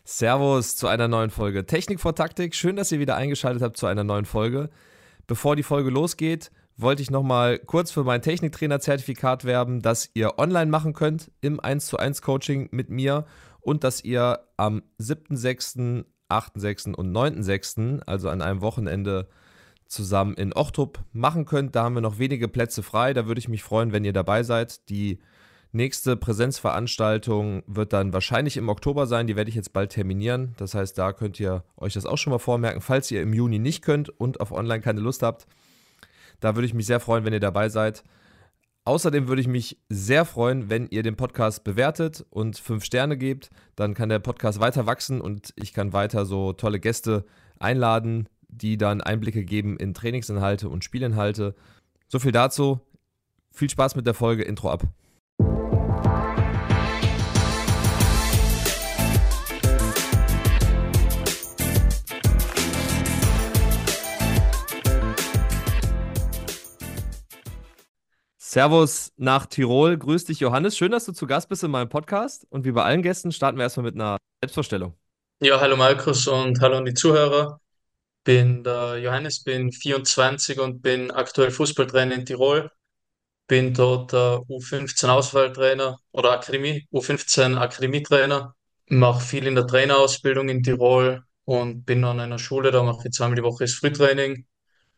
Servus zu einer neuen Folge Technik vor Taktik. Schön, dass ihr wieder eingeschaltet habt zu einer neuen Folge. Bevor die Folge losgeht, wollte ich nochmal kurz für mein Techniktrainer-Zertifikat werben, das ihr online machen könnt im 1:1 Coaching mit mir und dass ihr am 7.6., 8.6. und 9.6., also an einem Wochenende, zusammen in Ochtrup machen könnt. Da haben wir noch wenige Plätze frei. Da würde ich mich freuen, wenn ihr dabei seid. Die nächste Präsenzveranstaltung wird dann wahrscheinlich im Oktober sein. Die werde ich jetzt bald terminieren. Das heißt, da könnt ihr euch das auch schon mal vormerken, falls ihr im Juni nicht könnt und auf online keine Lust habt. Da würde ich mich sehr freuen, wenn ihr dabei seid. Außerdem würde ich mich sehr freuen, wenn ihr den Podcast bewertet und 5 Sterne gebt. Dann kann der Podcast weiter wachsen und ich kann weiter so tolle Gäste einladen, die dann Einblicke geben in Trainingsinhalte und Spielinhalte. So viel dazu. Viel Spaß mit der Folge. Intro ab. Servus nach Tirol. Grüß dich, Johannes. Schön, dass du zu Gast bist in meinem Podcast. Und wie bei allen Gästen starten wir erstmal mit einer Selbstvorstellung. Ja, hallo Markus und hallo an die Zuhörer. Bin der Johannes, bin 24 und bin aktuell Fußballtrainer in Tirol. Bin dort der U15 Auswahltrainer oder Akademie, U15 Akademietrainer. Mache viel in der Trainerausbildung in Tirol und bin an einer Schule, da mache ich zweimal die Woche das Frühtraining.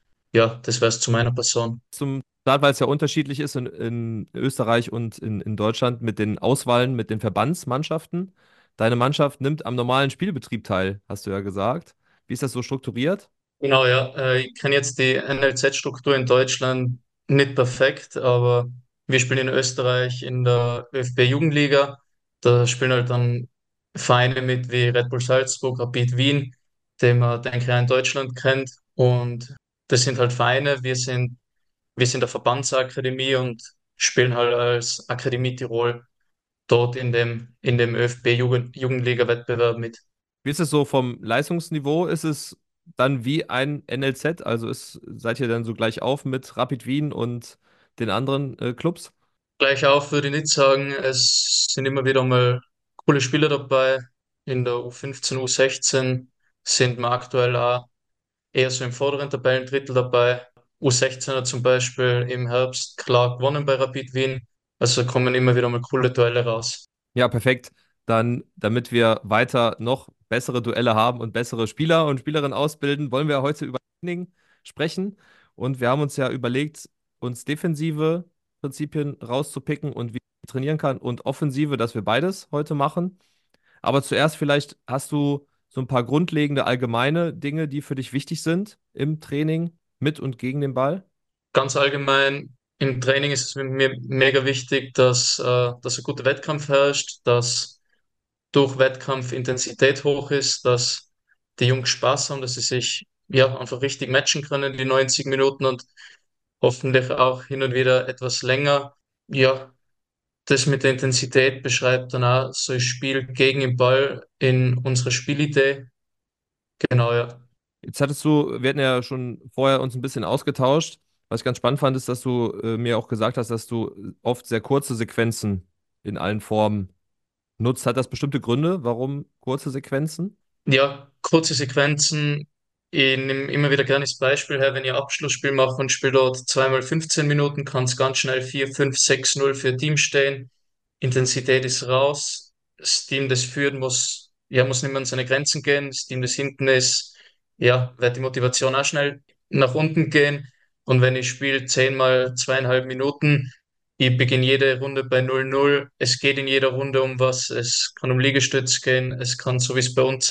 Ja, das wär's zu meiner Person. Zum Start, weil es ja unterschiedlich ist in Österreich und in Deutschland mit den Auswahlen, mit den Verbandsmannschaften. Deine Mannschaft nimmt am normalen Spielbetrieb teil, hast du ja gesagt. Wie ist das so strukturiert? Genau, ja. Ich kenne jetzt die NLZ-Struktur in Deutschland nicht perfekt, aber wir spielen in Österreich in der ÖFB-Jugendliga. Da spielen halt dann Vereine mit wie Red Bull Salzburg, Rapid Wien, den man, denke ich, auch in Deutschland kennt. Und das sind halt Vereine. Wir sind der Verbandsakademie und spielen halt als Akademie Tirol dort in dem ÖFB-Jugendliga-Wettbewerb mit. Wie ist es so vom Leistungsniveau? Ist es dann wie ein NLZ? Also seid ihr dann so gleich auf mit Rapid Wien und den anderen Clubs? Gleich auf würde ich nicht sagen, es sind immer wieder mal coole Spieler dabei. In der U15, U16 sind wir aktuell auch eher so im vorderen Tabellendrittel dabei. U16 hat zum Beispiel im Herbst klar gewonnen bei Rapid Wien. Also da kommen immer wieder mal coole Duelle raus. Ja, perfekt. Dann, damit wir weiter noch bessere Duelle haben und bessere Spieler und Spielerinnen ausbilden, wollen wir heute über Training sprechen. Und wir haben uns ja überlegt, uns defensive Prinzipien rauszupicken und wie man trainieren kann und offensive, dass wir beides heute machen. Aber zuerst vielleicht hast du so ein paar grundlegende allgemeine Dinge, die für dich wichtig sind im Training mit und gegen den Ball. Ganz allgemein im Training ist es mir mega wichtig, dass ein guter Wettkampf herrscht, dass durch Wettkampf Intensität hoch ist, dass die Jungs Spaß haben, dass sie sich ja einfach richtig matchen können, die 90 Minuten und hoffentlich auch hin und wieder etwas länger. Ja, das mit der Intensität beschreibt dann auch so ein Spiel gegen den Ball in unserer Spielidee. Genau, ja. Jetzt wir hatten ja schon vorher uns ein bisschen ausgetauscht. Was ich ganz spannend fand, ist, dass du mir auch gesagt hast, dass du oft sehr kurze Sequenzen in allen Formen nutzt. Hat das bestimmte Gründe, warum kurze Sequenzen? Ja, kurze Sequenzen. Ich nehme immer wieder gerne das Beispiel her, wenn ich ein Abschlussspiel mache und spiele dort zweimal 15 Minuten, kann es ganz schnell 4, 5, 6-0 für ein Team stehen. Intensität ist raus. Das Team, das führt, muss nicht mehr an seine Grenzen gehen. Das Team, das hinten ist, ja, wird die Motivation auch schnell nach unten gehen. Und wenn ich spiele 10 mal 2,5 Minuten, ich beginne jede Runde bei 0-0. Es geht in jeder Runde um was. Es kann um Liegestütz gehen. Es kann, so wie es bei uns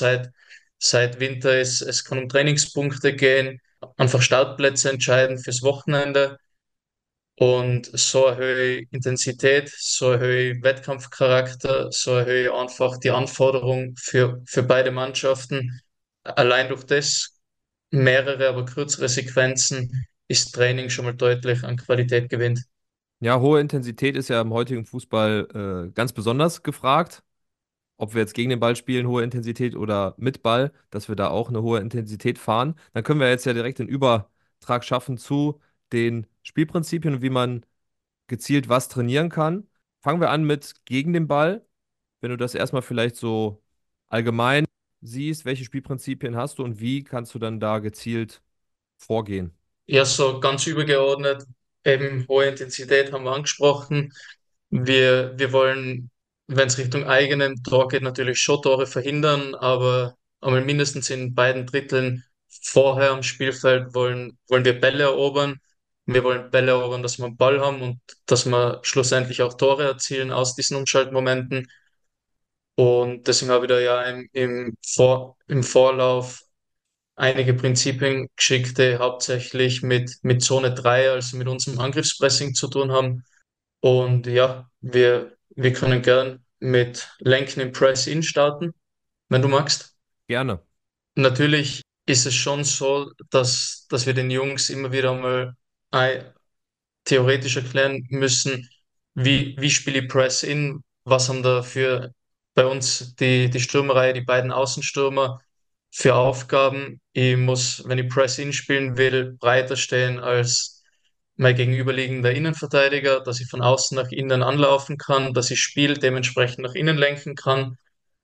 seit Winter ist, es kann um Trainingspunkte gehen. Einfach Startplätze entscheiden fürs Wochenende. Und so erhöhe ich Intensität, so erhöhe ich Wettkampfcharakter, so erhöhe ich einfach die Anforderung für beide Mannschaften. Allein durch das, mehrere, aber kürzere Sequenzen, ist Training schon mal deutlich an Qualität gewinnt. Ja, hohe Intensität ist ja im heutigen Fußball ganz besonders gefragt. Ob wir jetzt gegen den Ball spielen, hohe Intensität oder mit Ball, dass wir da auch eine hohe Intensität fahren. Dann können wir jetzt ja direkt den Übertrag schaffen zu den Spielprinzipien und wie man gezielt was trainieren kann. Fangen wir an mit gegen den Ball. Wenn du das erstmal vielleicht so allgemein siehst, welche Spielprinzipien hast du und wie kannst du dann da gezielt vorgehen? Ja, so ganz übergeordnet, eben hohe Intensität haben wir angesprochen. Wir wollen, wenn es Richtung eigenen Tor geht, natürlich schon Tore verhindern, aber einmal mindestens in beiden Dritteln vorher am Spielfeld wollen wir Bälle erobern. Wir wollen Bälle erobern, dass wir einen Ball haben und dass wir schlussendlich auch Tore erzielen aus diesen Umschaltmomenten. Und deswegen habe ich da ja im Vorlauf einige Prinzipien geschickt, die hauptsächlich mit Zone 3, also mit unserem Angriffspressing zu tun haben. Und ja, wir können gern mit Lenken im Press-In starten, wenn du magst. Gerne. Natürlich ist es schon so, dass wir den Jungs immer wieder mal theoretisch erklären müssen, wie spiele ich Press-In, was haben da für bei uns die Stürmerreihe, die beiden Außenstürmer für Aufgaben. Ich muss, wenn ich Press-In spielen will, breiter stehen als mein gegenüberliegender Innenverteidiger, dass ich von außen nach innen anlaufen kann, dass ich Spiel dementsprechend nach innen lenken kann.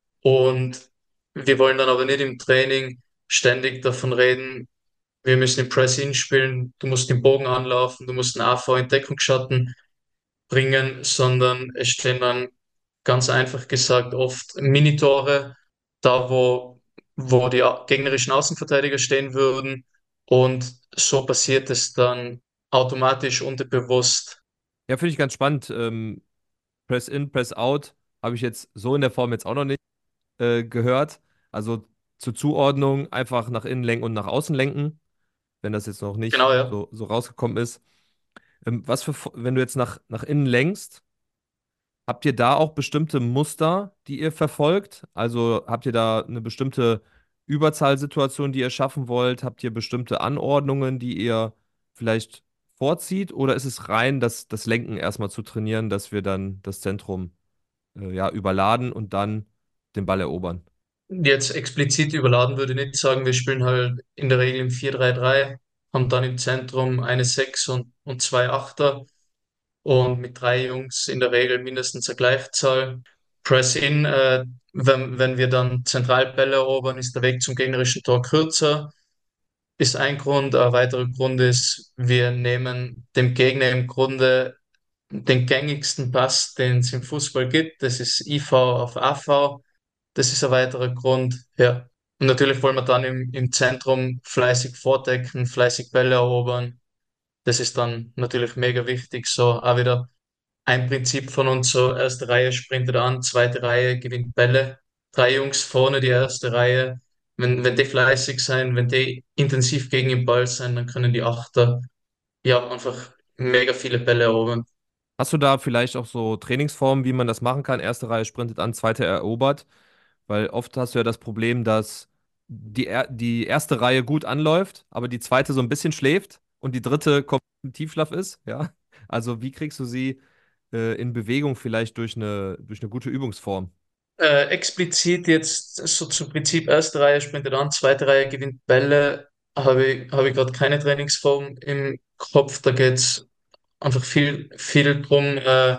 Und wir wollen dann aber nicht im Training ständig davon reden, wir müssen im Press-In spielen, du musst den Bogen anlaufen, du musst einen AV in Deckungsschatten bringen, sondern es stehen dann ganz einfach gesagt oft Minitore, da wo die gegnerischen Außenverteidiger stehen würden. Und so passiert es dann automatisch unterbewusst. Ja, finde ich ganz spannend. Press in, Press out habe ich jetzt so in der Form jetzt auch noch nicht gehört. Also zur Zuordnung einfach nach innen lenken und nach außen lenken, wenn das jetzt noch nicht Genau, ja. so rausgekommen ist. Wenn du jetzt nach innen lenkst, habt ihr da auch bestimmte Muster, die ihr verfolgt? Also habt ihr da eine bestimmte Überzahlsituation, die ihr schaffen wollt? Habt ihr bestimmte Anordnungen, die ihr vielleicht vorzieht? Oder ist es rein das Lenken erstmal zu trainieren, dass wir dann das Zentrum ja, überladen und dann den Ball erobern? Jetzt explizit überladen würde ich nicht sagen, wir spielen halt in der Regel im 4-3-3, haben dann im Zentrum eine 6 und zwei Achter und mit drei Jungs in der Regel mindestens eine Gleichzahl. Press-in, wenn wir dann Zentralbälle erobern, ist der Weg zum gegnerischen Tor kürzer, ist ein Grund. Ein weiterer Grund ist, wir nehmen dem Gegner im Grunde den gängigsten Pass, den es im Fußball gibt. Das ist IV auf AV. Das ist ein weiterer Grund. Ja. Und natürlich wollen wir dann im Zentrum fleißig vordecken, fleißig Bälle erobern. Das ist dann natürlich mega wichtig. So auch wieder ein Prinzip von uns, so erste Reihe sprintet an, zweite Reihe gewinnt Bälle. Drei Jungs vorne, die erste Reihe. Wenn die fleißig sein, wenn die intensiv gegen den Ball sein, dann können die Achter ja einfach mega viele Bälle erobern. Hast du da vielleicht auch so Trainingsformen, wie man das machen kann? Erste Reihe sprintet an, zweite erobert. Weil oft hast du ja das Problem, dass die erste Reihe gut anläuft, aber die zweite so ein bisschen schläft und die dritte komplett im Tiefschlaf ist. Ja? Also wie kriegst du sie in Bewegung vielleicht durch eine gute Übungsform? Explizit jetzt so zum Prinzip erste Reihe sprintet an, zweite Reihe gewinnt Bälle, habe ich gerade keine Trainingsform im Kopf. Da geht es einfach viel drum,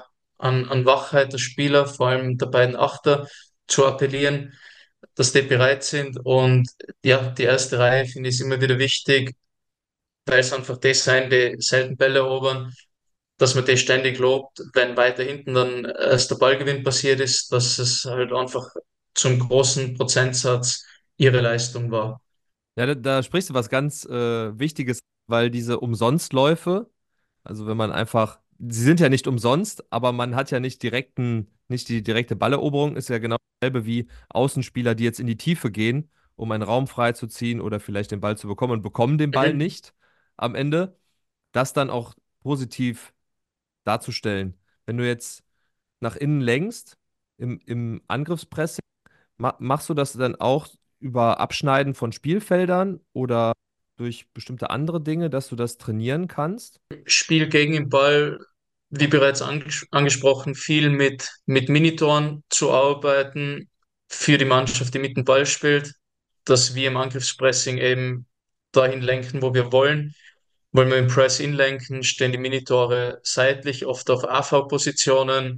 an Wachheit der Spieler, vor allem der beiden Achter, zu appellieren, dass die bereit sind. Und ja, die erste Reihe finde ich ist immer wieder wichtig, weil es einfach die sein, die selten Bälle erobern, dass man die ständig lobt, wenn weiter hinten dann erst der Ballgewinn passiert ist, dass es halt einfach zum großen Prozentsatz ihre Leistung war. Ja, da sprichst du was ganz Wichtiges, weil diese Umsonstläufe, also wenn man einfach, sie sind ja nicht umsonst, aber man hat ja nicht die direkte Balleroberung, ist ja genau dasselbe wie Außenspieler, die jetzt in die Tiefe gehen, um einen Raum freizuziehen oder vielleicht den Ball zu bekommen und bekommen den Ball Mhm. nicht am Ende, das dann auch positiv darzustellen. Wenn du jetzt nach innen lenkst, im Angriffspressing, machst du das dann auch über Abschneiden von Spielfeldern oder durch bestimmte andere Dinge, dass du das trainieren kannst? Spiel gegen den Ball, wie bereits angesprochen, viel mit Minitoren zu arbeiten für die Mannschaft, die mit dem Ball spielt, dass wir im Angriffspressing eben dahin lenken, wo wir wollen. Wollen wir im Press-In lenken, stehen die Minitore seitlich, oft auf AV-Positionen.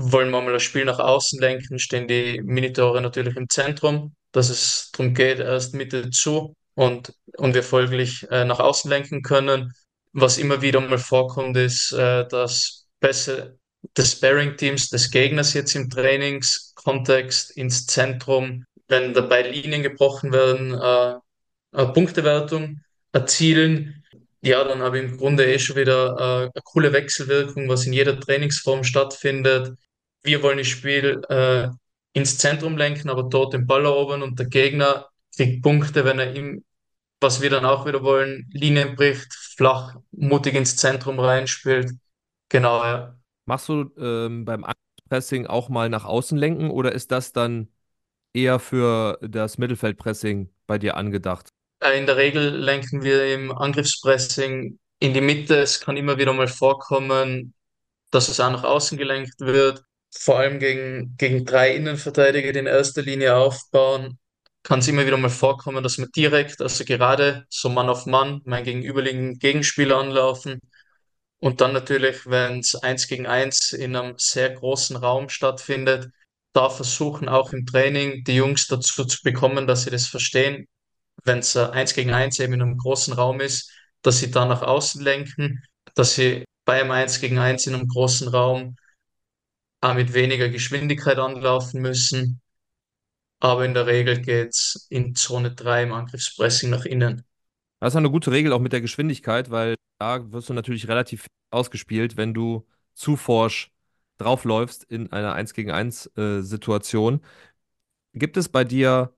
wollen wir mal das Spiel nach außen lenken, stehen die Minitore natürlich im Zentrum, dass es darum geht, erst Mitte zu und wir folglich nach außen lenken können. Was immer wieder mal vorkommt, ist, dass Pässe des Sparring-Teams des Gegners jetzt im Trainingskontext ins Zentrum, wenn dabei Linien gebrochen werden, eine Punktewertung erzielen. Ja, dann habe ich im Grunde schon wieder eine coole Wechselwirkung, was in jeder Trainingsform stattfindet. Wir wollen das Spiel ins Zentrum lenken, aber dort den Ball erobern und der Gegner kriegt Punkte, wenn er ihm, was wir dann auch wieder wollen, Linien bricht, flach, mutig ins Zentrum reinspielt. Genau, ja. Machst du beim Pressing auch mal nach außen lenken oder ist das dann eher für das Mittelfeldpressing bei dir angedacht? In der Regel lenken wir im Angriffspressing in die Mitte. Es kann immer wieder mal vorkommen, dass es auch nach außen gelenkt wird. Vor allem gegen drei Innenverteidiger, die in erster Linie aufbauen, kann es immer wieder mal vorkommen, dass wir direkt, also gerade so Mann auf Mann, meinen gegenüberliegenden Gegenspieler anlaufen. Und dann natürlich, wenn es eins gegen eins in einem sehr großen Raum stattfindet, da versuchen auch im Training die Jungs dazu zu bekommen, dass sie das verstehen, wenn es eins gegen eins eben in einem großen Raum ist, dass sie da nach außen lenken, dass sie bei einem eins gegen eins in einem großen Raum auch mit weniger Geschwindigkeit anlaufen müssen. Aber in der Regel geht's in Zone 3 im Angriffspressing nach innen. Das ist eine gute Regel auch mit der Geschwindigkeit, weil da wirst du natürlich relativ ausgespielt, wenn du zu forsch draufläufst in einer 1 gegen 1 Situation. Gibt es bei dir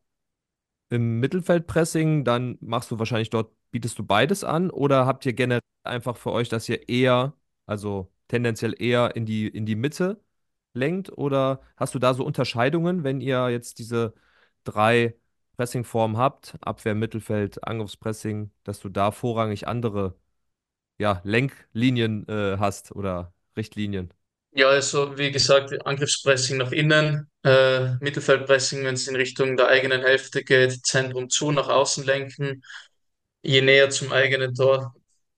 im Mittelfeldpressing, dann machst du wahrscheinlich dort, bietest du beides an oder habt ihr generell einfach für euch, dass ihr eher, also tendenziell eher in die Mitte lenkt oder hast du da so Unterscheidungen, wenn ihr jetzt diese drei Pressingformen habt, Abwehr, Mittelfeld, Angriffspressing, dass du da vorrangig andere, ja, Lenklinien hast oder Richtlinien? Ja, also wie gesagt, Angriffspressing nach innen, Mittelfeldpressing, wenn es in Richtung der eigenen Hälfte geht, Zentrum zu, nach außen lenken. Je näher zum eigenen Tor,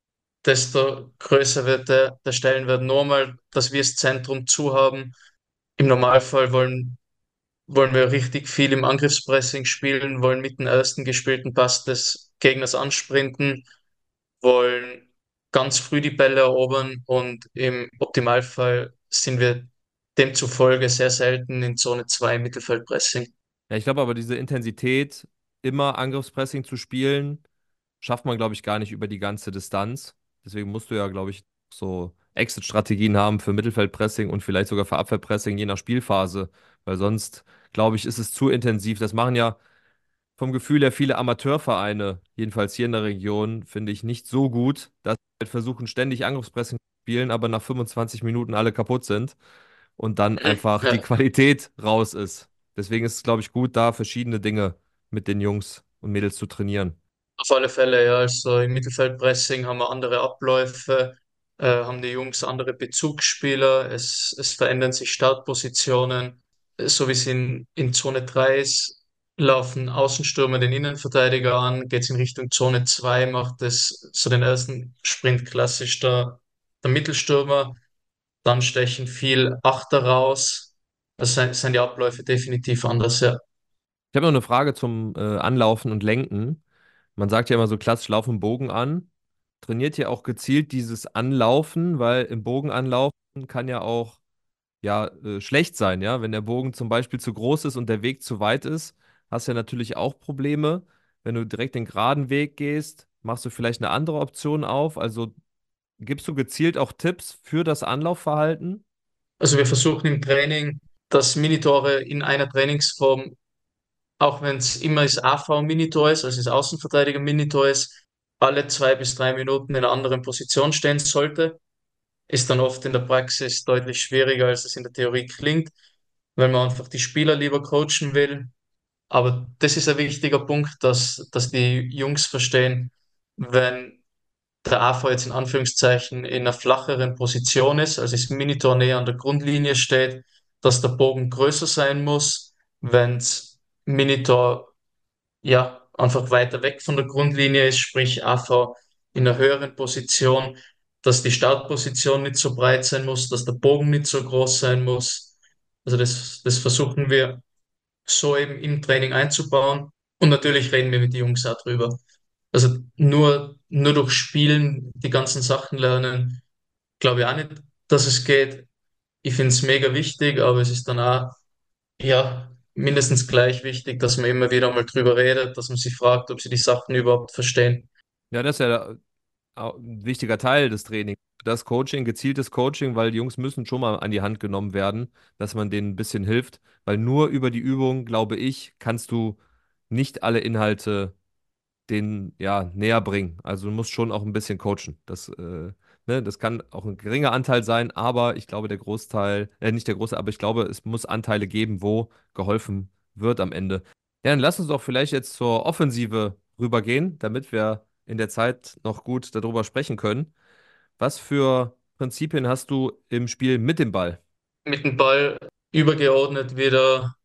desto größer wird der Stellenwert. Normal, dass wir das Zentrum zu haben. Im Normalfall wollen wir richtig viel im Angriffspressing spielen, wollen mit dem ersten gespielten Pass des Gegners ansprinten, wollen ganz früh die Bälle erobern und im Optimalfall sind wir demzufolge sehr selten in Zone 2 Mittelfeldpressing. Ja, ich glaube aber diese Intensität, immer Angriffspressing zu spielen, schafft man, glaube ich, gar nicht über die ganze Distanz. Deswegen musst du ja, glaube ich, so Exit-Strategien haben für Mittelfeldpressing und vielleicht sogar für Abwehrpressing, je nach Spielphase. Weil sonst, glaube ich, ist es zu intensiv. Das machen ja vom Gefühl her viele Amateurvereine, jedenfalls hier in der Region, finde ich nicht so gut, dass sie halt versuchen, ständig Angriffspressing zu spielen, aber nach 25 Minuten alle kaputt sind und dann einfach die Ja, Qualität raus ist. Deswegen ist es, glaube ich, gut, da verschiedene Dinge mit den Jungs und Mädels zu trainieren. auf alle Fälle, ja. Also im Mittelfeldpressing haben wir andere Abläufe, haben die Jungs andere Bezugsspieler, es verändern sich Startpositionen. So wie es in Zone 3 ist, laufen Außenstürmer den Innenverteidiger an, geht es in Richtung Zone 2, macht es so den ersten Sprint klassisch der Mittelstürmer, dann stechen viel Achter raus. Das sind die Abläufe definitiv anders, ja. Ich habe noch eine Frage zum Anlaufen und Lenken. Man sagt ja immer so klassisch Laufen Bogen an. Trainiert ihr auch gezielt dieses Anlaufen, weil im Bogen anlaufen kann ja auch ja, schlecht sein, ja. Wenn der Bogen zum Beispiel zu groß ist und der Weg zu weit ist, hast du ja natürlich auch Probleme. Wenn du direkt den geraden Weg gehst, machst du vielleicht eine andere Option auf. Also gibst du gezielt auch Tipps für das Anlaufverhalten? Also wir versuchen im Training, dass Minitore in einer Trainingsform, auch wenn es immer das AV-Minitor ist, also das Außenverteidiger-Minitor ist, alle 2 bis 3 Minuten in einer anderen Position stehen sollte. Ist dann oft in der Praxis deutlich schwieriger, als es in der Theorie klingt, weil man einfach die Spieler lieber coachen will. Aber das ist ein wichtiger Punkt, dass die Jungs verstehen, wenn der AV jetzt in Anführungszeichen in einer flacheren Position ist, also das Minitor näher an der Grundlinie steht, dass der Bogen größer sein muss, wenn das Minitor ja einfach weiter weg von der Grundlinie ist, sprich AV in einer höheren Position, dass die Startposition nicht so breit sein muss, dass der Bogen nicht so groß sein muss. Also das versuchen wir so eben im Training einzubauen. Und natürlich reden wir mit den Jungs auch drüber. Also nur durch Spielen die ganzen Sachen lernen, glaube ich auch nicht, dass es geht. Ich finde es mega wichtig, aber es ist dann auch, ja, mindestens gleich wichtig, dass man immer wieder mal drüber redet, dass man sich fragt, ob sie die Sachen überhaupt verstehen. Ja, das ist ja auch ein wichtiger Teil des Trainings. Das Coaching, gezieltes Coaching, weil die Jungs müssen schon mal an die Hand genommen werden, dass man denen ein bisschen hilft, weil nur über die Übung, glaube ich, kannst du nicht alle Inhalte denen ja näher bringen. Also du musst schon auch ein bisschen coachen. Das kann auch ein geringer Anteil sein, aber ich glaube, der Großteil, nicht der große, aber ich glaube, es muss Anteile geben, wo geholfen wird am Ende. Ja, dann lass uns doch vielleicht jetzt zur Offensive rübergehen, damit wir in der Zeit noch gut darüber sprechen können. Was für Prinzipien hast du im Spiel mit dem Ball? Mit dem Ball übergeordnet wieder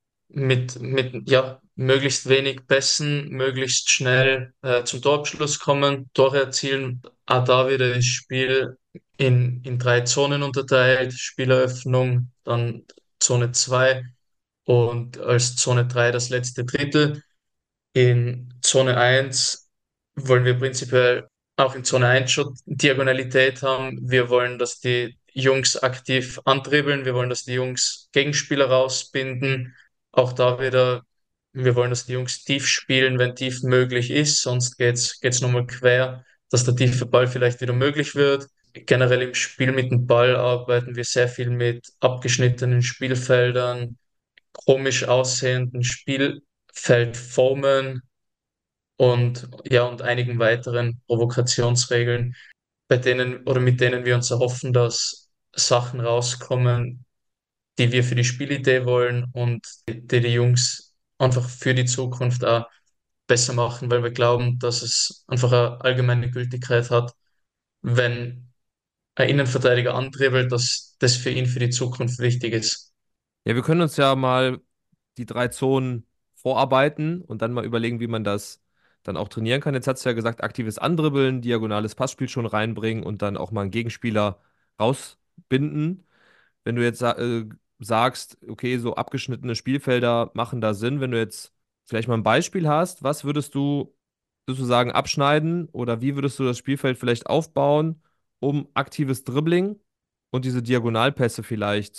ja, möglichst wenig Pässen, möglichst schnell zum Torabschluss kommen, Tore erzielen. Auch da wieder das Spiel in drei Zonen unterteilt: Spieleröffnung, dann Zone 2 und als Zone 3 das letzte Drittel. In Zone eins wollen wir prinzipiell auch in Zone eins schon Diagonalität haben. Wir wollen, dass die Jungs aktiv antribbeln. Wir wollen, dass die Jungs Gegenspieler rausbinden. Auch da wieder, wir wollen, dass die Jungs tief spielen, wenn tief möglich ist. Sonst geht's nochmal quer, dass der tiefe Ball vielleicht wieder möglich wird. Generell im Spiel mit dem Ball arbeiten wir sehr viel mit abgeschnittenen Spielfeldern, komisch aussehenden Spielfeldformen und ja, und einigen weiteren Provokationsregeln, bei denen oder mit denen wir uns erhoffen, dass Sachen rauskommen, die wir für die Spielidee wollen und die Jungs einfach für die Zukunft auch besser machen, weil wir glauben, dass es einfach eine allgemeine Gültigkeit hat, wenn ein Innenverteidiger antribbelt, dass das für ihn für die Zukunft wichtig ist. Ja, wir können uns ja mal die drei Zonen vorarbeiten und dann mal überlegen, wie man das dann auch trainieren kann. Jetzt hast du ja gesagt, aktives Andribbeln, diagonales Passspiel schon reinbringen und dann auch mal einen Gegenspieler rausbinden. Wenn du jetzt sagst, okay, so abgeschnittene Spielfelder machen da Sinn, wenn du jetzt vielleicht mal ein Beispiel hast, was würdest du sozusagen abschneiden oder wie würdest du das Spielfeld vielleicht aufbauen, um aktives Dribbling und diese Diagonalpässe vielleicht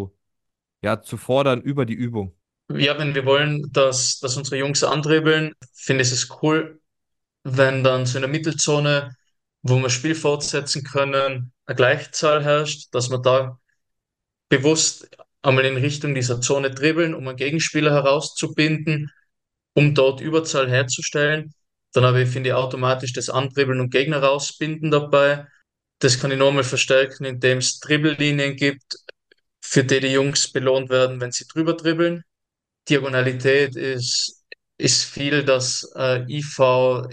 zu fordern über die Übung? Ja, wenn wir wollen, dass unsere Jungs andribbeln, finde ich es cool, wenn dann so in der Mittelzone, wo wir Spiel fortsetzen können, eine Gleichzahl herrscht, dass wir da bewusst einmal in Richtung dieser Zone dribbeln, um einen Gegenspieler herauszubinden, um dort Überzahl herzustellen. Dann habe ich, finde ich, automatisch das Andribbeln und Gegner rausbinden dabei. Das kann ich nochmal verstärken, indem es Dribbellinien gibt, für die die Jungs belohnt werden, wenn sie drüber dribbeln. Diagonalität ist viel, dass IV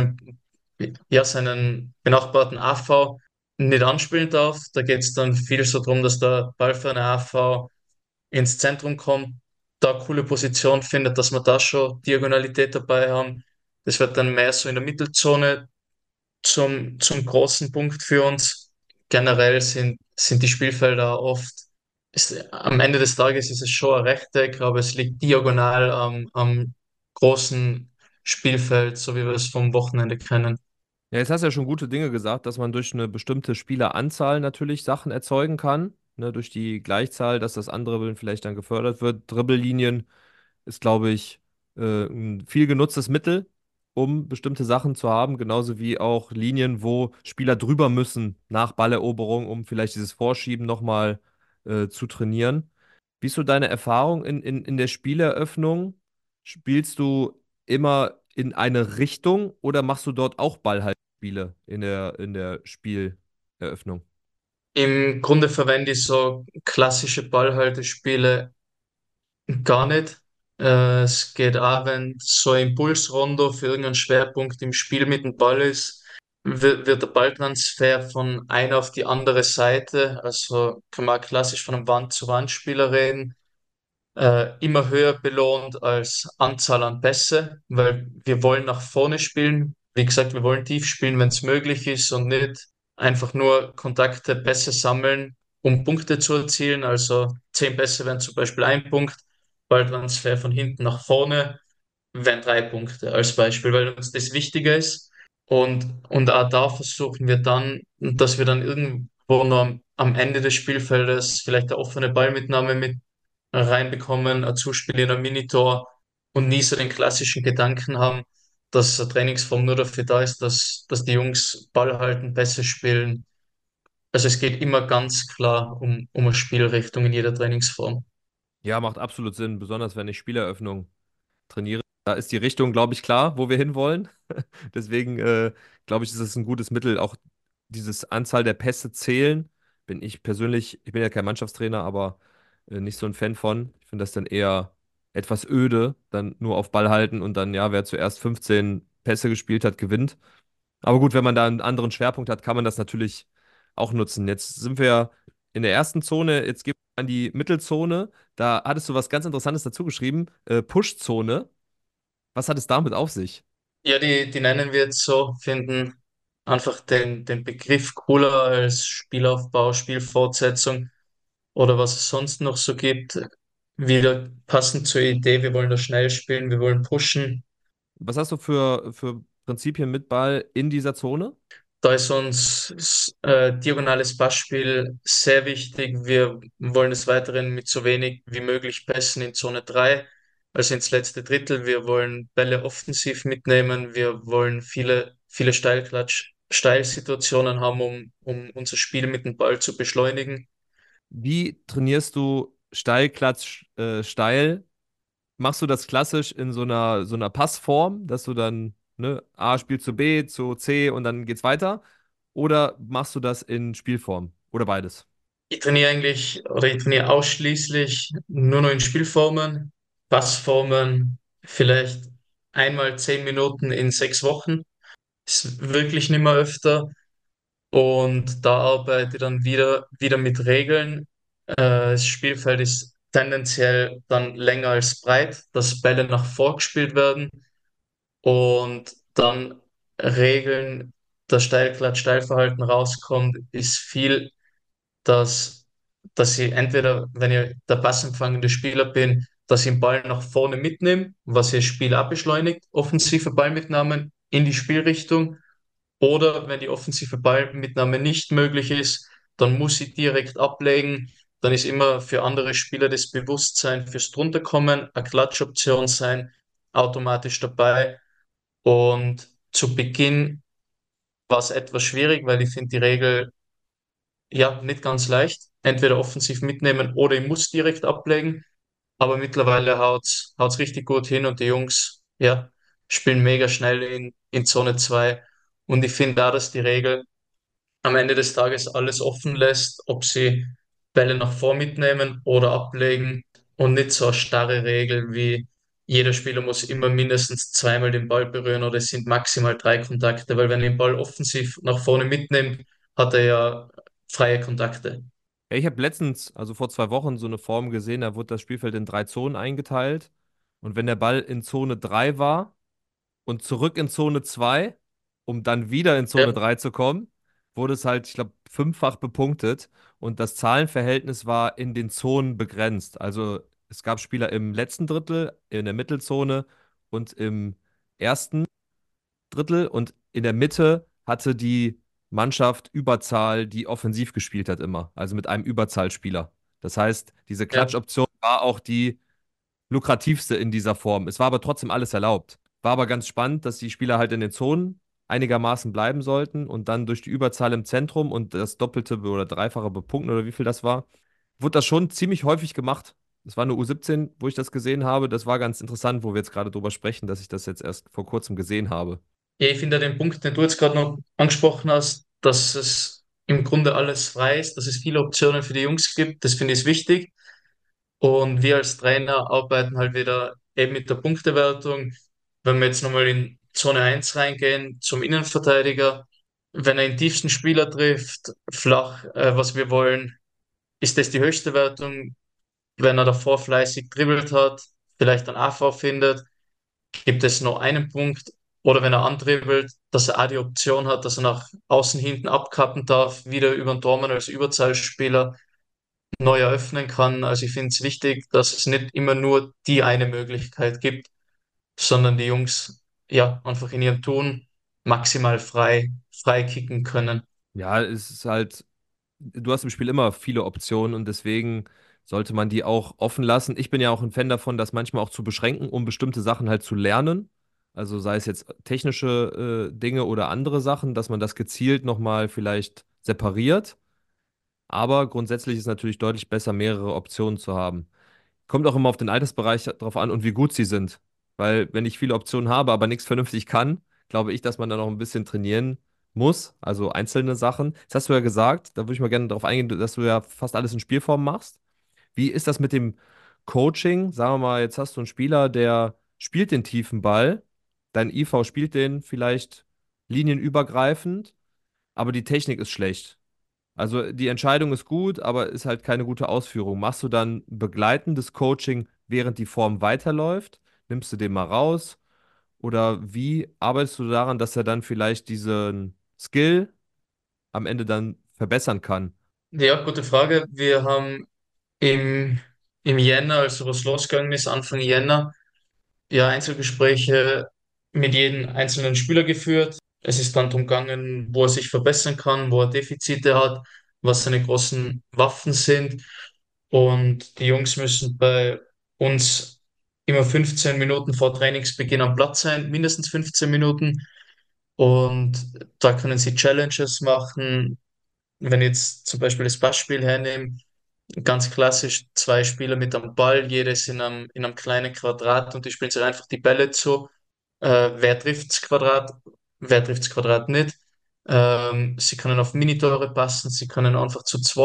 seinen benachbarten AV nicht anspielen darf. Da geht es dann viel so darum, dass der Ball für eine AV ins Zentrum kommt, da coole Position findet, dass wir da schon Diagonalität dabei haben. Das wird dann mehr so in der Mittelzone zum großen Punkt für uns. Generell sind die Spielfelder oft, am Ende des Tages ist es schon ein Rechteck, aber es liegt diagonal am großen Spielfeld, so wie wir es vom Wochenende kennen. Ja, jetzt hast du ja schon gute Dinge gesagt, dass man durch eine bestimmte Spieleranzahl natürlich Sachen erzeugen kann. Ne, durch die Gleichzahl, dass das Andribbeln vielleicht dann gefördert wird. Dribbellinien ist, glaube ich, ein viel genutztes Mittel, um bestimmte Sachen zu haben, genauso wie auch Linien, wo Spieler drüber müssen nach Balleroberung, um vielleicht dieses Vorschieben nochmal zu trainieren. Wie ist so deine Erfahrung in der Spieleröffnung? Spielst du immer in eine Richtung oder machst du dort auch Ballhaltspiele in der Spieleröffnung? Im Grunde verwende ich so klassische Ballhaltespiele gar nicht. Es geht auch, wenn so ein Impulsrondo für irgendeinen Schwerpunkt im Spiel mit dem Ball ist, wird der Balltransfer von einer auf die andere Seite, also kann man auch klassisch von einem Wand-zu-Wand-Spieler reden, immer höher belohnt als Anzahl an Pässe, weil wir wollen nach vorne spielen. Wie gesagt, wir wollen tief spielen, wenn es möglich ist und nicht einfach nur Kontakte, Pässe sammeln. um Punkte zu erzielen. Also 10 Pässe wären zum Beispiel ein Punkt, Balltransfer von hinten nach vorne wären 3 Punkte als Beispiel, weil uns das wichtiger ist. Und auch da versuchen wir dann, dass wir dann irgendwo noch am Ende des Spielfeldes vielleicht eine offene Ballmitnahme mit reinbekommen, ein Zuspiel in ein Minitor und nie so den klassischen Gedanken haben, dass eine Trainingsform nur dafür da ist, dass die Jungs Ball halten, Pässe spielen. Also es geht immer ganz klar um eine Spielrichtung in jeder Trainingsform. Ja, macht absolut Sinn, besonders wenn ich Spieleröffnung trainiere. Da ist die Richtung, glaube ich, klar, wo wir hinwollen. Deswegen glaube ich, ist es ein gutes Mittel. Auch dieses Anzahl der Pässe zählen, bin ich persönlich, ich bin ja kein Mannschaftstrainer, aber nicht so ein Fan von. Ich finde das dann eher etwas öde, dann nur auf Ball halten und dann, ja, wer zuerst 15 Pässe gespielt hat, gewinnt. Aber gut, wenn man da einen anderen Schwerpunkt hat, kann man das natürlich auch nutzen. Jetzt sind wir in der ersten Zone, jetzt gehen wir an die Mittelzone. Da hattest du was ganz Interessantes dazu geschrieben, Push-Zone. Was hat es damit auf sich? Ja, die nennen wir jetzt so, finden einfach den Begriff cooler als Spielaufbau, Spielfortsetzung oder was es sonst noch so gibt. Wieder passend zur Idee, wir wollen da schnell spielen, wir wollen pushen. Was hast du für Prinzipien mit Ball in dieser Zone? Da ist uns diagonales Passspiel sehr wichtig. Wir wollen des Weiteren mit so wenig wie möglich Pässen in Zone 3, also ins letzte Drittel. Wir wollen Bälle offensiv mitnehmen. Wir wollen viele Steilsituationen haben, um unser Spiel mit dem Ball zu beschleunigen. Wie trainierst du Steilklatsch, steil? Machst du das klassisch in so einer Passform, dass du dann, ne, A spielt zu B, zu C und dann geht's weiter? Oder machst du das in Spielform? Oder beides? Ich trainiere ausschließlich nur noch in Spielformen, Passformen, vielleicht einmal 10 Minuten in 6 Wochen. Ist wirklich nicht mehr öfter. Und da arbeite ich dann wieder mit Regeln. Das Spielfeld ist tendenziell dann länger als breit, dass Bälle nach vorgespielt werden und dann Regeln, das Steilklatsch-Steilverhalten rauskommt, ist viel, dass, dass ich entweder, wenn ich der passempfangende Spieler bin, dass ich den Ball nach vorne mitnehme, was ihr Spiel abbeschleunigt, offensive Ballmitnahmen in die Spielrichtung oder wenn die offensive Ballmitnahme nicht möglich ist, dann muss sie direkt ablegen. Dann ist immer für andere Spieler das Bewusstsein fürs Drunterkommen, eine Klatschoption sein, automatisch dabei. Und zu Beginn war es etwas schwierig, weil ich finde die Regel ja nicht ganz leicht. Entweder offensiv mitnehmen oder ich muss direkt ablegen. Aber mittlerweile haut's richtig gut hin und die Jungs, ja, spielen mega schnell in Zone 2. Und ich finde da, dass die Regel am Ende des Tages alles offen lässt, ob sie Bälle nach vor mitnehmen oder ablegen und nicht so eine starre Regel wie jeder Spieler muss immer mindestens zweimal den Ball berühren oder es sind maximal 3 Kontakte, weil wenn er den Ball offensiv nach vorne mitnimmt, hat er ja freie Kontakte. Ja, ich habe letztens, also vor 2 Wochen, so eine Form gesehen, da wurde das Spielfeld in 3 Zonen eingeteilt. Und wenn der Ball in Zone 3 war und zurück in Zone 2, um dann wieder in Zone Ja, 3 zu kommen, wurde es halt, ich glaube, fünffach bepunktet. Und das Zahlenverhältnis war in den Zonen begrenzt. Also es gab Spieler im letzten Drittel, in der Mittelzone und im ersten Drittel. Und in der Mitte hatte die Mannschaft Überzahl, die offensiv gespielt hat immer. Also mit einem Überzahlspieler. Das heißt, diese ja. Klatschoption war auch die lukrativste in dieser Form. Es war aber trotzdem alles erlaubt. War aber ganz spannend, dass die Spieler halt in den Zonen einigermaßen bleiben sollten und dann durch die Überzahl im Zentrum und das doppelte oder dreifache Bepunkten oder wie viel das war, wurde das schon ziemlich häufig gemacht. Das war eine U17, wo ich das gesehen habe. Das war ganz interessant, wo wir jetzt gerade drüber sprechen, dass ich das jetzt erst vor kurzem gesehen habe. Ja, ich finde den Punkt, den du jetzt gerade noch angesprochen hast, dass es im Grunde alles frei ist, dass es viele Optionen für die Jungs gibt, das finde ich wichtig. Und wir als Trainer arbeiten halt wieder eben mit der Punktewertung. Wenn wir jetzt nochmal in Zone 1 reingehen, zum Innenverteidiger, wenn er den tiefsten Spieler trifft, flach, was wir wollen, ist das die höchste Wertung. Wenn er davor fleißig dribbelt hat, vielleicht einen AV findet, gibt es nur einen Punkt. Oder wenn er andribbelt, dass er auch die Option hat, dass er nach außen hinten abkappen darf, wieder über den Tormann als Überzahlspieler. neu eröffnen kann. Also ich finde es wichtig, dass es nicht immer nur die eine Möglichkeit gibt, sondern die Jungs ja einfach in ihrem Tun maximal frei kicken können. Ja, es ist halt, du hast im Spiel immer viele Optionen und deswegen sollte man die auch offen lassen. Ich bin ja auch ein Fan davon, das manchmal auch zu beschränken, um bestimmte Sachen halt zu lernen. Also sei es jetzt technische Dinge oder andere Sachen, dass man das gezielt nochmal vielleicht separiert. Aber grundsätzlich ist es natürlich deutlich besser, mehrere Optionen zu haben. Kommt auch immer auf den Altersbereich drauf an und wie gut sie sind. Weil wenn ich viele Optionen habe, aber nichts vernünftig kann, glaube ich, dass man da noch ein bisschen trainieren muss. Also einzelne Sachen. Das hast du ja gesagt, da würde ich mal gerne darauf eingehen, dass du ja fast alles in Spielform machst. Wie ist das mit dem Coaching? Sagen wir mal, jetzt hast du einen Spieler, der spielt den tiefen Ball. Dein IV spielt den vielleicht linienübergreifend, aber die Technik ist schlecht. Also die Entscheidung ist gut, aber ist halt keine gute Ausführung. Machst du dann begleitendes Coaching, während die Form weiterläuft? Nimmst du den mal raus? Oder wie arbeitest du daran, dass er dann vielleicht diesen Skill am Ende dann verbessern kann? Ja, gute Frage. Wir haben im, im Jänner, also was losgegangen ist, Anfang Jänner, ja, Einzelgespräche mit jedem einzelnen Spieler geführt. Es ist dann darum gegangen, wo er sich verbessern kann, wo er Defizite hat, was seine großen Waffen sind. Und die Jungs müssen bei uns immer 15 Minuten vor Trainingsbeginn am Platz sein, mindestens 15 Minuten. Und da können sie Challenges machen. Wenn ich jetzt zum Beispiel das Passspiel hernehme, ganz klassisch zwei Spieler mit am Ball, jedes in einem kleinen Quadrat und die spielen sich einfach die Bälle zu. Wer trifft's Quadrat, wer trifft's Quadrat nicht. Sie können auf Minitore passen, sie können einfach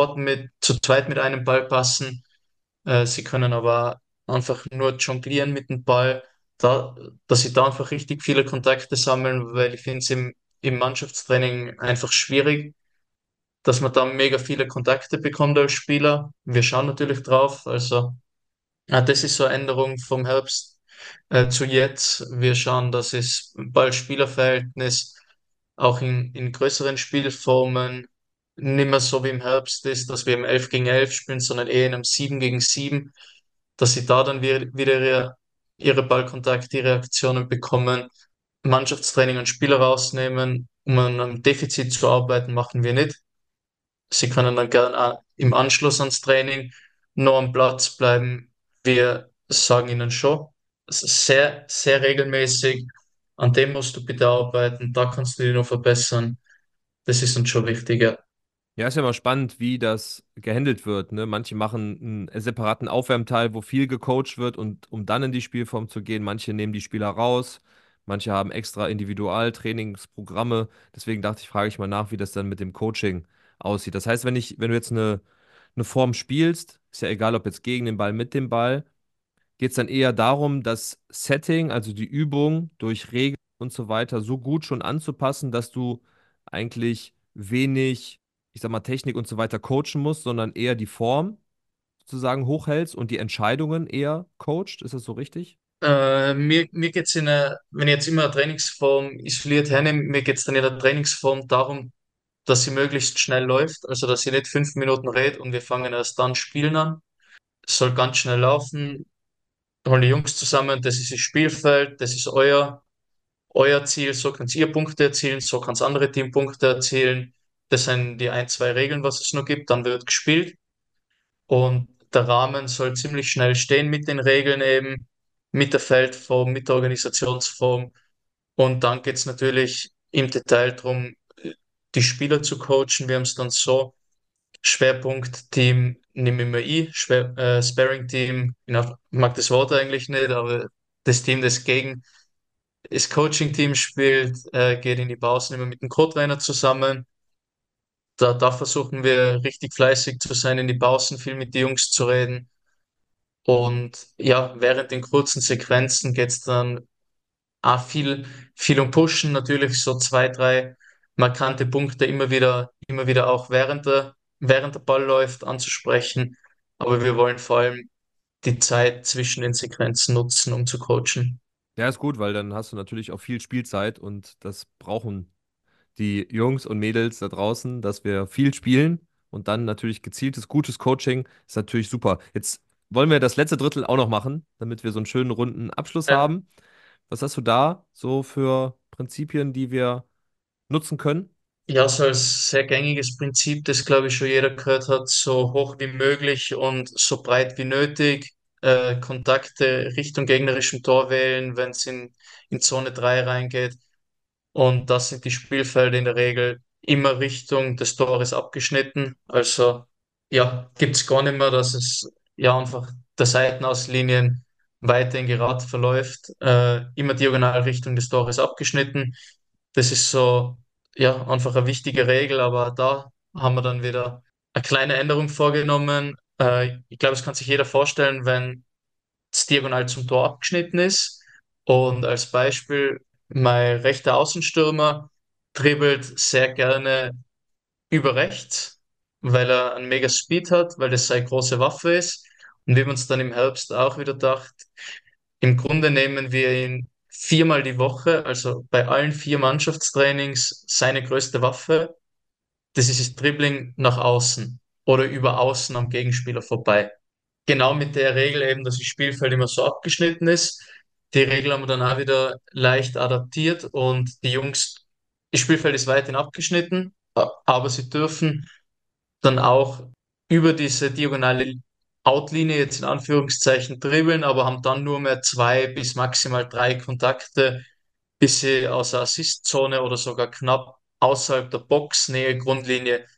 zu zweit mit einem Ball passen. Sie können aber einfach nur jonglieren mit dem Ball, dass sie da einfach richtig viele Kontakte sammeln, weil ich finde es im Mannschaftstraining einfach schwierig, dass man da mega viele Kontakte bekommt als Spieler. Wir schauen natürlich drauf. Also, das ist so eine Änderung vom Herbst zu jetzt. Wir schauen, dass es Ball-Spieler-Verhältnis auch in größeren Spielformen nicht mehr so wie im Herbst ist, dass wir im 11 gegen 11 spielen, sondern eher in einem 7 gegen 7, dass sie da dann wieder ihre Ballkontakte, ihre Aktionen bekommen. Mannschaftstraining und Spieler rausnehmen, um an einem Defizit zu arbeiten, machen wir nicht. Sie können dann gern im Anschluss ans Training noch am Platz bleiben. Wir sagen Ihnen schon, es ist sehr regelmäßig. An dem musst du bitte arbeiten. Da kannst du dich noch verbessern. Das ist uns schon wichtiger. Ja, ist ja mal spannend, wie das gehandelt wird, ne? Manche machen einen separaten Aufwärmteil, wo viel gecoacht wird und um dann in die Spielform zu gehen. Manche nehmen die Spieler raus. Manche haben extra Individualtrainingsprogramme. Deswegen dachte ich, frage ich mal nach, wie das dann mit dem Coaching aussieht. Das heißt, wenn du jetzt eine Form spielst, ist ja egal, ob jetzt gegen den Ball, mit dem Ball, geht es dann eher darum, das Setting, also die Übung durch Regeln und so weiter, so gut schon anzupassen, dass du eigentlich wenig, ich sag mal, Technik und so weiter coachen musst, sondern eher die Form sozusagen hochhältst und die Entscheidungen eher coacht. Ist das so richtig? Mir geht es wenn ich jetzt immer eine Trainingsform isoliert hernehme, mir geht es dann in der Trainingsform darum, dass sie möglichst schnell läuft, also dass sie nicht 5 Minuten redet und wir fangen erst dann spielen an. Es soll ganz schnell laufen, holen die Jungs zusammen, das ist das Spielfeld, das ist euer Ziel, so könnt ihr Punkte erzielen, so kann das andere Team Punkte erzielen. Das sind die ein, zwei Regeln, was es nur gibt, dann wird gespielt und der Rahmen soll ziemlich schnell stehen mit den Regeln eben, mit der Feldform, mit der Organisationsform und dann geht es natürlich im Detail darum, die Spieler zu coachen. Wir haben es dann so, Schwerpunktteam nehme immer ich, Sparring-Team, ich mag das Wort eigentlich nicht, aber das Team, das gegen das Coaching-Team spielt, geht in die Pausen immer mit dem Co-Trainer zusammen. Da versuchen wir richtig fleißig zu sein, in die Pausen viel mit den Jungs zu reden. Und ja, während den kurzen Sequenzen geht's dann auch viel um Pushen, natürlich so zwei, drei markante Punkte immer wieder auch während der Ball läuft anzusprechen. Aber wir wollen vor allem die Zeit zwischen den Sequenzen nutzen, um zu coachen. Ja, ist gut, weil dann hast du natürlich auch viel Spielzeit und das brauchen die Jungs und Mädels da draußen, dass wir viel spielen. und dann natürlich gezieltes, gutes Coaching ist natürlich super. Jetzt wollen wir das letzte Drittel auch noch machen, damit wir so einen schönen runden Abschluss Ja, haben. Was hast du da so für Prinzipien, die wir nutzen können? ja, so als sehr gängiges Prinzip, das glaube ich schon jeder gehört hat, so hoch wie möglich und so breit wie nötig. Kontakte Richtung gegnerischem Tor wählen, wenn es in Zone 3 reingeht. Und das sind die Spielfelder in der Regel immer Richtung des Tores abgeschnitten. Also ja, gibt's gar nicht mehr, dass es ja einfach der Seitenauslinien weiterhin gerade verläuft. Immer diagonal Richtung des Tores abgeschnitten. Das ist so ja einfach eine wichtige Regel, aber da haben wir dann wieder eine kleine Änderung vorgenommen. Ich glaube, es kann sich jeder vorstellen, wenn es diagonal zum Tor abgeschnitten ist. Und als Beispiel, mein rechter Außenstürmer dribbelt sehr gerne über rechts, weil er einen mega Speed hat, weil das seine große Waffe ist. Und wir haben uns dann im Herbst auch wieder gedacht, im Grunde nehmen wir ihn viermal die Woche, also bei allen vier Mannschaftstrainings, seine größte Waffe. Das ist das Dribbling nach außen oder über außen am Gegenspieler vorbei. Genau mit der Regel eben, dass das Spielfeld immer so abgeschnitten ist. Die Regel haben wir dann auch wieder leicht adaptiert und die Jungs, das Spielfeld ist weiterhin abgeschnitten, aber sie dürfen dann auch über diese diagonale Outlinie jetzt in Anführungszeichen dribbeln, aber haben dann nur mehr zwei bis maximal drei Kontakte, bis sie aus der Assistzone oder sogar knapp außerhalb der Boxnähe, Grundlinie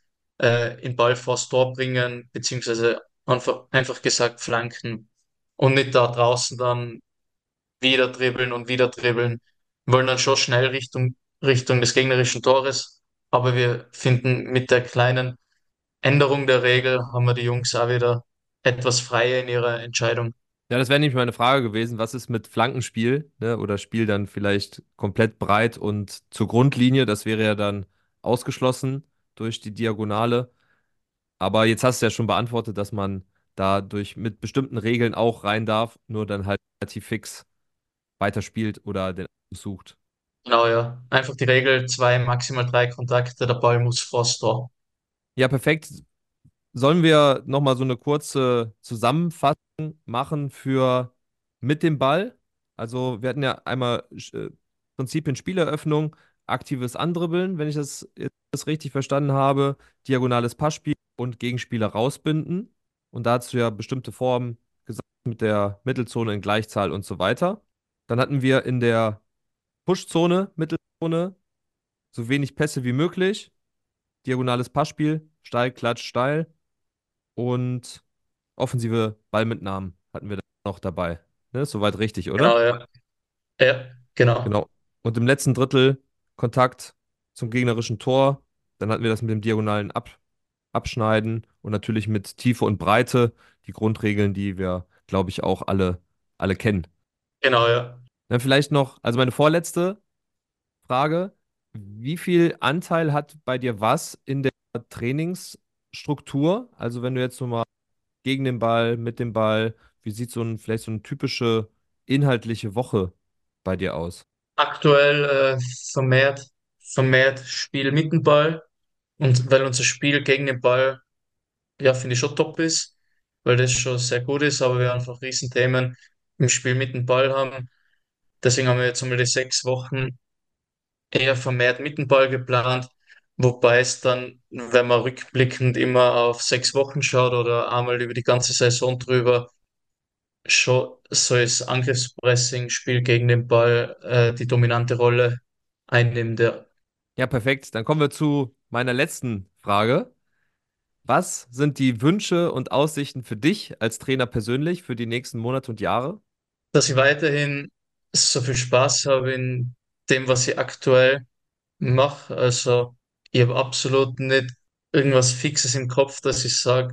in Ball vors Tor bringen, beziehungsweise einfach gesagt flanken und nicht da draußen dann wieder dribbeln und wieder dribbeln. Wir wollen dann schon schnell Richtung des gegnerischen Tores, aber wir finden mit der kleinen Änderung der Regel haben wir die Jungs auch wieder etwas freier in ihrer Entscheidung. Ja, das wäre nämlich meine Frage gewesen. Was ist mit Flankenspiel, ne? Oder Spiel dann vielleicht komplett breit und zur Grundlinie? Das wäre ja dann ausgeschlossen durch die Diagonale. Aber jetzt hast du ja schon beantwortet, dass man da durch mit bestimmten Regeln auch rein darf, nur dann halt relativ fix weiterspielt oder den Abschluss sucht. Genau, ja. Einfach die Regel, zwei, maximal drei Kontakte, der Ball muss vors Tor. Ja, perfekt. Sollen wir nochmal so eine kurze Zusammenfassung machen für mit dem Ball? Also wir hatten ja einmal Prinzipien Spieleröffnung, aktives Andribbeln, wenn ich das richtig verstanden habe, diagonales Passspiel und Gegenspieler rausbinden. Und da hast du ja bestimmte Formen gesagt mit der Mittelzone in Gleichzahl und so weiter. Dann hatten wir in der Pushzone, Mittelzone, so wenig Pässe wie möglich, diagonales Passspiel, steil, klatsch, steil und offensive Ballmitnahmen hatten wir da noch dabei. Ne? Soweit richtig, Genau, oder? ja. Ja, genau. Genau. Und im letzten Drittel Kontakt zum gegnerischen Tor. Dann hatten wir das mit dem diagonalen Abschneiden und natürlich mit Tiefe und Breite, die Grundregeln, die wir, glaube ich, auch alle kennen. Genau, ja. Dann vielleicht noch, also meine vorletzte Frage, wie viel Anteil hat bei dir was in der Trainingsstruktur? Also wenn du jetzt so mal gegen den Ball, mit dem Ball, wie sieht vielleicht so eine typische inhaltliche Woche bei dir aus? Aktuell vermehrt Spiel mit dem Ball und weil unser Spiel gegen den Ball, ja, finde ich schon top ist, weil das schon sehr gut ist, aber wir einfach Riesenthemen im Spiel mit dem Ball haben. Deswegen haben wir jetzt einmal die 6 Wochen eher vermehrt mit dem Ball geplant, wobei es dann, wenn man rückblickend immer auf 6 Wochen schaut oder einmal über die ganze Saison drüber, schon so das Angriffspressing, Spiel gegen den Ball, die dominante Rolle einnimmt. Ja. Ja, perfekt. Dann kommen wir zu meiner letzten Frage. Was sind die Wünsche und Aussichten für dich als Trainer persönlich für die nächsten Monate und Jahre? Dass ich weiterhin so viel Spaß habe in dem, was ich aktuell mache. Also ich habe absolut nicht irgendwas Fixes im Kopf, dass ich sage,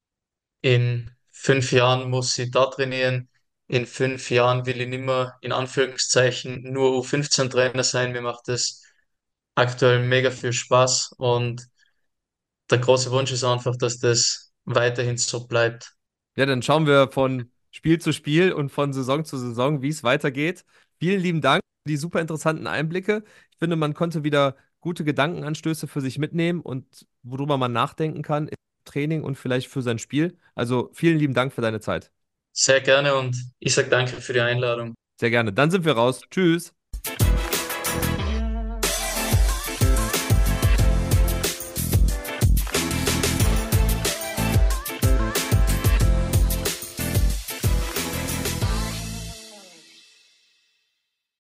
in 5 Jahren muss ich da trainieren. In 5 Jahren will ich nicht mehr in Anführungszeichen nur U15-Trainer sein. Mir macht das aktuell mega viel Spaß und der große Wunsch ist einfach, dass das weiterhin so bleibt. Ja, dann schauen wir von Spiel zu Spiel und von Saison zu Saison, wie es weitergeht. Vielen lieben Dank für die super interessanten Einblicke. Ich finde, man konnte wieder gute Gedankenanstöße für sich mitnehmen und worüber man nachdenken kann, im Training und vielleicht für sein Spiel. Also vielen lieben Dank für deine Zeit. Sehr gerne und ich sage danke für die Einladung. Sehr gerne. Dann sind wir raus. Tschüss.